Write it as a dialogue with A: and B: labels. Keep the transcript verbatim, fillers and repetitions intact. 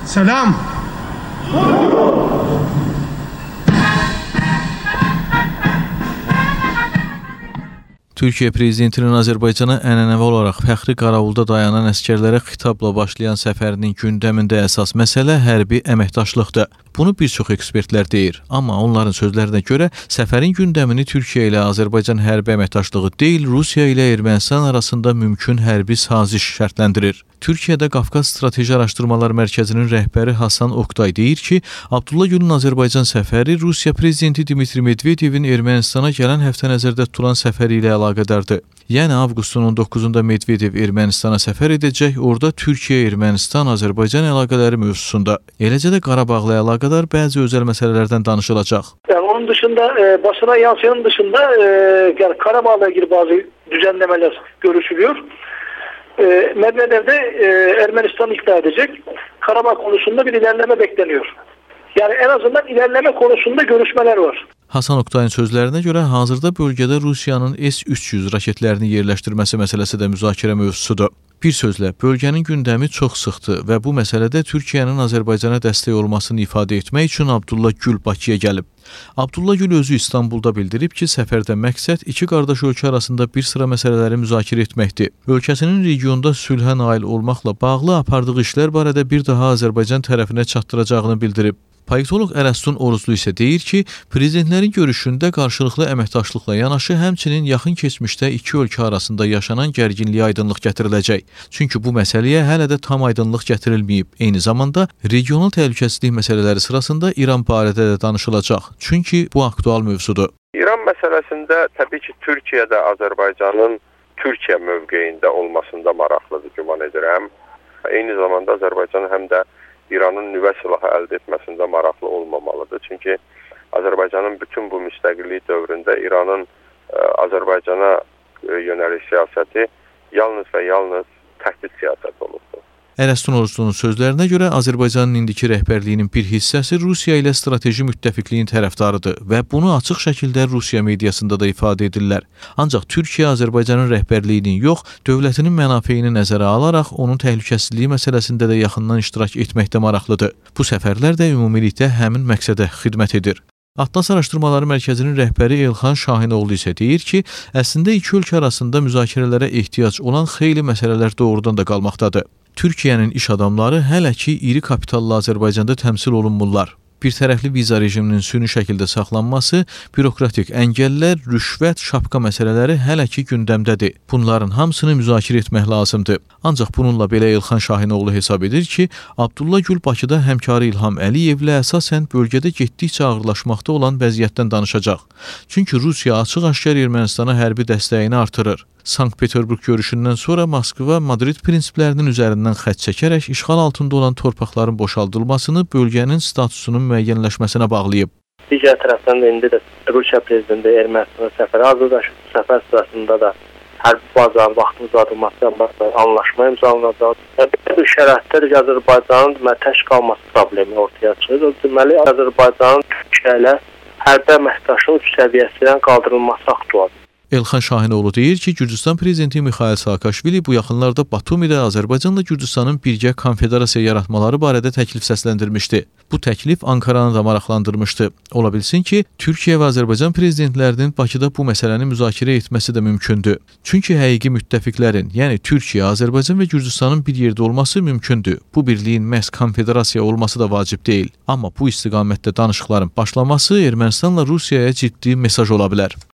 A: Selam.
B: Türkiyə prezidentinin Azərbaycana ənənəvi olaraq fəxri qaravulda dayanan əsgərlərə xitabla başlayan səfərinin gündəmində əsas məsələ hərbi əməkdaşlıqdır. Bunu bir çox ekspertlər deyir, amma onların sözlərinə görə səfərin gündəmini Türkiyə ilə Azərbaycan hərbi əməkdaşlığı deyil, Rusiya ilə Ermənistan arasında mümkün hərbi saziş şərtləndirir. Türkiyədə Qafqaz Strateji Araşdırmalar Mərkəzinin rəhbəri Hasan Oktay deyir ki, Abdullah Gülün Azərbaycan səfəri Rusiya prezidenti Dmitri Medvedevin Ermənistana gələn həftə nəzərdə tutulan səfəri ilə əlaqədardır. Yəni avqustun on doqquzunda Medvedev Ermənistana səfər edəcək, orada Türkiyə-Ermənistan-Azərbaycan əlaqələri mövzusunda, eləcə də Qarabağla əlaqədar bəzi özəl məsələlərdən danışılacaq.
C: Yani onun dışında e, basına yansıyanın dışında e, yani Karabağ'la ilgili bazı düzenlemeler görüşülüyor. E, Medvedev de e, Ermenistan'ı ikna edecek. Karabağ konusunda bir ilerleme bekleniyor. Yani en azından ilerleme konusunda görüşmeler var.
B: Hasan Oktayın sözlərinə görə hazırda bölgədə Rusiyanın S üç yüz raketlərini yerləşdirməsi məsələsi də müzakirə mövzusudur. Bir sözlə, bölgənin gündəmi çox sıxdır və bu məsələdə Türkiyənin Azərbaycana dəstək olmasını ifadə etmək üçün Abdullah Gül Bakıya gəlib. Abdullah Gül özü İstanbulda bildirib ki, səfərdə məqsəd iki qardaş ölkə arasında bir sıra məsələləri müzakirə etməkdir. Ölkəsinin regionda sülhə nail olmaqla bağlı apardığı işlər barədə bir daha Azərbaycan tərəfinə çatdıracağını bildirib. Politoloq Ərəstun Oruclu isə deyir ki, prezidentlərin görüşündə qarşılıqlı əməkdaşlıqla yanaşı həmçinin yaxın keçmişdə iki ölkə arasında yaşanan gərginliyə aydınlıq gətiriləcək. Çünki bu məsələyə hələ də tam aydınlıq gətirilməyib. Eyni zamanda regional təhlükəsizlik məsələləri sırasında İran barədə də danışılacaq. Çünki bu aktual mövzudur.
D: İran məsələsində təbii ki, Türkiyədə Azərbaycanın Türkiyə mövqeyində olmasında maraqlıdır, güman edirəm. Eyni zamanda Azərbaycan həm də İranın nüvə silahı əldə etməsində maraqlı olmamalıdır. Çünki Azərbaycanın bütün bu müstəqillik dövründə İranın ə, Azərbaycana ə, yönəlik siyasəti yalnız və yalnız təhdid siyasəti olubdur.
B: Ərəstun Oruclu'nun sözlərinə görə Azərbaycanın indiki rəhbərliyinin bir hissəsi Rusiya ilə strateji müttəfiqliyin tərəfdarıdır və bunu açıq şəkildə Rusiya mediasında da ifadə edirlər. Ancaq Türkiyə Azərbaycanın rəhbərliyinin yox, dövlətinin mənafeyini nəzərə alaraq onun təhlükəsizliyi məsələsində də yaxından iştirak etməkdə maraqlıdır. Bu səfərlər də ümumilikdə həmin məqsədə xidmət edir. Atlas Araşdırmaları Mərkəzinin rəhbəri Elxan Şahinoğlu isə deyir ki, əslində iki ölkə arasında müzakirələrə ehtiyac olan xeyli məsələlər doğrudan da qalmaqdadır. Türkiyənin iş adamları hələ ki, iri kapitallı Azərbaycanda təmsil olunmurlar. Bir tərəfli viza rejiminin süni şəkildə saxlanması, bürokratik əngəllər, rüşvət, şapka məsələləri hələ ki gündəmdədir. Bunların hamısını müzakirə etmək lazımdır. Ancaq bununla belə Elxan Şahinoğlu hesab edir ki, Abdullah Gül Bakıda həmkarı İlham Əliyevlə əsasən bölgədə getdikcə ağırlaşmaqda olan vəziyyətdən danışacaq. Çünki Rusiya açıq-aşkar Ermənistana hərbi dəstəyini artırır. Sankt-Peterburg görüşündən sonra Moskva Madrid prinsiplərinin üzərindən xətt çəkərək işğal altında olan torpaqların boşaldılmasını bölgənin statusunun müəyyənləşməsinə bağlayıb.
C: Digər tərəfdən də indi də Rusiya prezidenti Ermənistana səfəri hazırlaşır. Səfər sırasında da hərbi bazaların vaxtın uzadılmasından başqa anlaşma imzalanacaq. Bu şəraitdə Azərbaycanın tək qalması problemi ortaya çıxır. Deməli, Azərbaycanın Türkiyə ilə hərbi əməkdaşlıq səviyyəsindən qaldırılması aktualdır.
B: Elxan Şahinoğlu deyir ki, Gürcüstan prezidenti Mikhail Saakashvili bu yaxınlarda Batumidə Azərbaycanla Gürcüstanın birgə konfederasiya yaratmaları barədə təklif səsləndirmişdi. Bu təklif Ankaranı da maraqlandırmışdı. Ola bilsin ki, Türkiyə və Azərbaycan prezidentlərinin Bakıda bu məsələni müzakirə etməsi də mümkündür. Çünki həqiqi müttəfiqlərin, yəni Türkiyə, Azərbaycan və Gürcüstanın bir yerdə olması mümkündür. Bu birliyin məhz konfederasiya olması da vacib deyil. Amma bu istiqamətdə danışıqların başlaması Ermənistanla Rusiyaya ciddi mesaj ola bilər.